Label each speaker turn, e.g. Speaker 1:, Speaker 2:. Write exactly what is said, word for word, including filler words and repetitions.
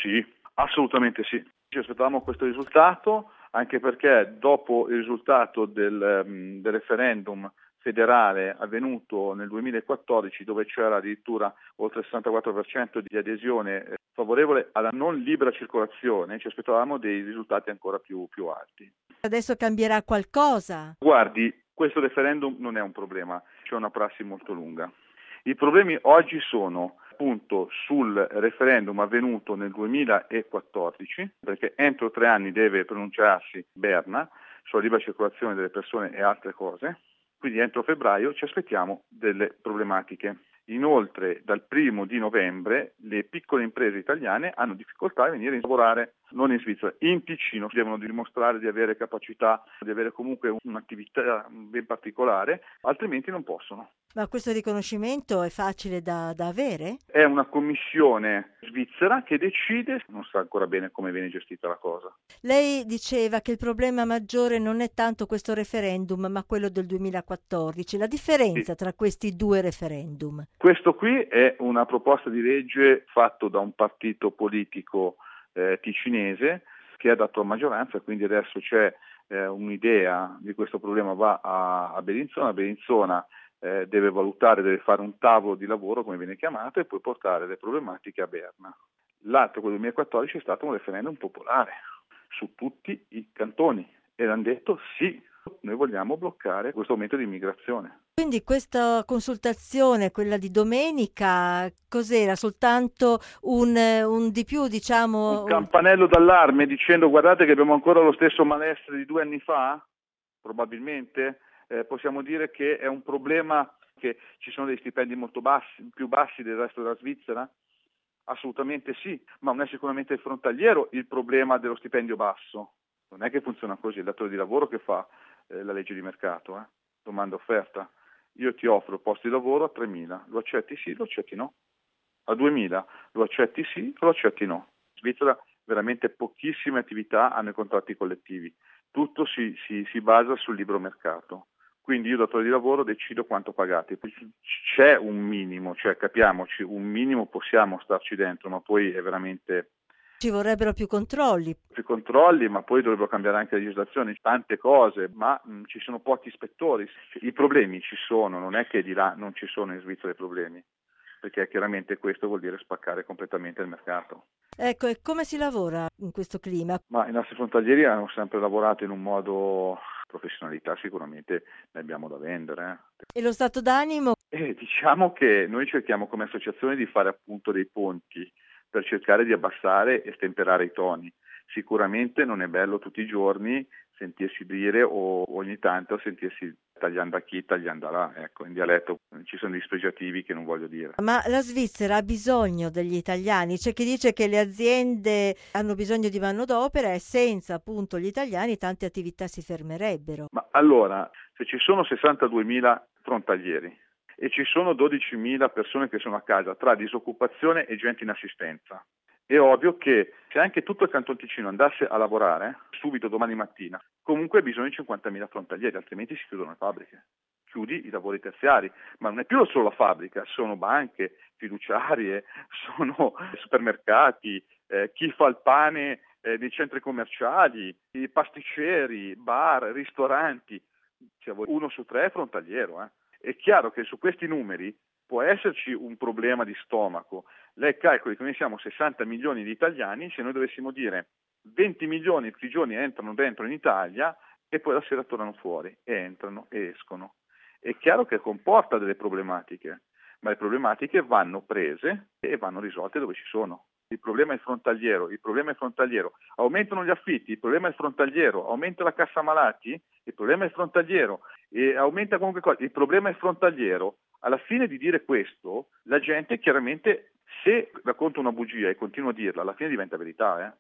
Speaker 1: Sì, assolutamente sì. Ci aspettavamo questo risultato, anche perché dopo il risultato del, um, del referendum federale avvenuto nel duemilaquattordici, dove c'era addirittura oltre il sessantaquattro per cento di adesione eh, favorevole alla non libera circolazione, ci aspettavamo dei risultati ancora più, più alti.
Speaker 2: Adesso cambierà qualcosa?
Speaker 1: Guardi, questo referendum non è un problema, c'è una prassi molto lunga. I problemi oggi sono appunto sul referendum avvenuto nel duemilaquattordici, perché entro tre anni deve pronunciarsi Berna sulla libera circolazione delle persone e altre cose, quindi entro febbraio ci aspettiamo delle problematiche. Inoltre dal primo di novembre le piccole imprese italiane hanno difficoltà a venire a lavorare non in Svizzera, in Ticino, devono dimostrare di avere capacità, di avere comunque un'attività ben particolare, altrimenti non possono.
Speaker 2: Ma questo riconoscimento è facile da, da avere?
Speaker 1: È una commissione svizzera che decide, non sa ancora bene come viene gestita la cosa.
Speaker 2: Lei diceva che il problema maggiore non è tanto questo referendum, ma quello del duemilaquattordici. La differenza
Speaker 1: Sì.
Speaker 2: tra questi due referendum?
Speaker 1: Questo qui è una proposta di legge fatto da un partito politico eh, ticinese che ha dato maggioranza, quindi adesso c'è eh, un'idea di questo problema, va a, a Bellinzona, Bellinzona eh, deve valutare, deve fare un tavolo di lavoro, come viene chiamato, e poi portare le problematiche a Berna. L'altro, quello del duemilaquattordici, è stato un referendum popolare su tutti i cantoni e hanno detto sì, noi vogliamo bloccare questo aumento di immigrazione.
Speaker 2: Quindi questa consultazione, quella di domenica, cos'era? Soltanto un, un di più, diciamo?
Speaker 1: Un campanello d'allarme dicendo guardate che abbiamo ancora lo stesso malessere di due anni fa? Probabilmente eh, possiamo dire che è un problema che ci sono dei stipendi molto bassi, più bassi del resto della Svizzera? Assolutamente sì, ma non è sicuramente frontaliero il problema dello stipendio basso. Non è che funziona così, è il datore di lavoro che fa eh, la legge di mercato, eh? Domanda-offerta. Io ti offro posti di lavoro a tremila, lo accetti sì, lo accetti no. A duemila, lo accetti sì, lo accetti no. In Svizzera veramente pochissime attività hanno i contratti collettivi, tutto si, si, si basa sul libero mercato. Quindi io, datore di lavoro, decido quanto pagate. C'è un minimo, cioè capiamoci, un minimo possiamo starci dentro, ma poi è veramente...
Speaker 2: Ci vorrebbero più controlli.
Speaker 1: Più controlli, ma poi dovrebbero cambiare anche le legislazioni, tante cose, ma mh, ci sono pochi ispettori. I problemi ci sono, non è che di là non ci sono in Svizzera i problemi, perché chiaramente questo vuol dire spaccare completamente il mercato.
Speaker 2: Ecco, e come si lavora in questo clima?
Speaker 1: Ma i nostri frontalieri hanno sempre lavorato in un modo... Professionalità sicuramente ne abbiamo da vendere. Eh.
Speaker 2: E lo stato d'animo?
Speaker 1: Eh, diciamo che noi cerchiamo come associazione di fare appunto dei ponti per cercare di abbassare e stemperare i toni. Sicuramente non è bello tutti i giorni sentirsi dire o ogni tanto sentirsi tagliando a chi, tagliando a là. Ecco, in dialetto ci sono dispregiativi che non voglio dire.
Speaker 2: Ma la Svizzera ha bisogno degli italiani? C'è chi dice che le aziende hanno bisogno di manodopera e senza appunto gli italiani tante attività si fermerebbero.
Speaker 1: Ma allora, se ci sono sessantaduemila frontalieri e ci sono dodicimila persone che sono a casa tra disoccupazione e gente in assistenza, è ovvio che se anche tutto il Canton Ticino andasse a lavorare subito domani mattina, comunque ha bisogno di cinquantamila frontalieri, altrimenti si chiudono le fabbriche. Chiudi i lavori terziari, ma non è più solo la fabbrica, sono banche, fiduciarie, sono supermercati, eh, chi fa il pane eh, nei centri commerciali, i pasticceri, bar, ristoranti, cioè, uno su tre è frontaliero. Eh. È chiaro che su questi numeri può esserci un problema di stomaco. Lei calcoli che noi siamo sessanta milioni di italiani, se noi dovessimo dire venti milioni tutti i giorni entrano dentro in Italia e poi la sera tornano fuori, e entrano e escono. È chiaro che comporta delle problematiche, ma le problematiche vanno prese e vanno risolte dove ci sono. Il problema è frontaliero, il problema è frontaliero. Aumentano gli affitti, il problema è frontaliero. Aumenta la cassa malati, il problema è frontaliero. E aumenta comunque cosa, il problema è frontaliero. Alla fine di dire questo, la gente chiaramente, se racconta una bugia e continua a dirla, alla fine diventa verità, eh?